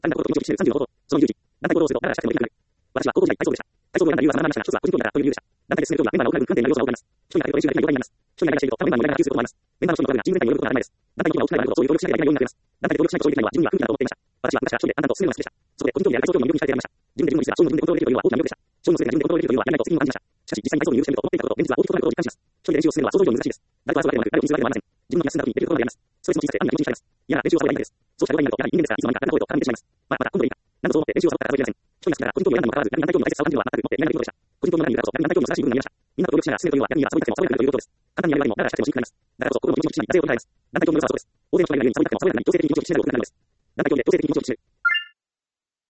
単なることを認識している30のこと、その有事、団体行動をすると、だから社会の理解。私は高校時代体操部でした。体操部を選んだ理由は様々な話が、一つは個人競技だという理由でした。団体で進める競技はメンバーの奥が軍訓点の要素が多くなります。一人が練習ができない要因になります。一人が練習していると、他のメンバーに依頼が急すると思います。メンバーの一人の声がチーム全体によることが当たり前です。団体の規模が大きくなると、そういう協力しなければいけない要因が増えます。団体で協力しないとそういう事態は自分には不利だと思っていました。私は昔から一人で淡々と進めるのが好きでした。そこで個人競技や体操競技の魅力に惹かれていました。自分で自分の意思が勝負の自分でコントロールできるというのは大きな魅力でした。勝負の全てが自分でコントロールできるというのはやらないと責任を感じました。しかし実際に体操に入部してみると思っていたことと現実は大きく異なることを実感します。一人で練習を進めるのは想像以上に難しいです。誰かが遊ぶわけでもなく、誰を気にするわけでもありません。自分の気が済んだ時にできるところまでやります。ストレスの小ささで暗に気持ちに浸れます。嫌な練習をサボりたいです。そうした弱いになると、やはり人間ですから、いつの間にか変な声と絡んでしまいます。また今度でいいか。何度そう思って練習をサボったら数えきれません。一人が好きなら個人競技を選んだにもかかわらず、やはり団体競技の大切さを感じるのは全くもって意外な出来事でした。個人競技の中にいるからこそ、やはり団体競技の素晴らしい部分が見えました。みんなと協力しながら進めるというのは、逆に言えばサボりたくてもサボれなくなるということです。簡単にやるよりも、だからしなくてもしんどくなります。だからこそ、心の気持ちにしない、惰性を捉えます。団体競技の良さはそうです。大勢の人がいるようにサボりたくてもサボれないように強制的に気持ちを引き締めることが大事です。団体競技で強制的に気持ちを引き締める。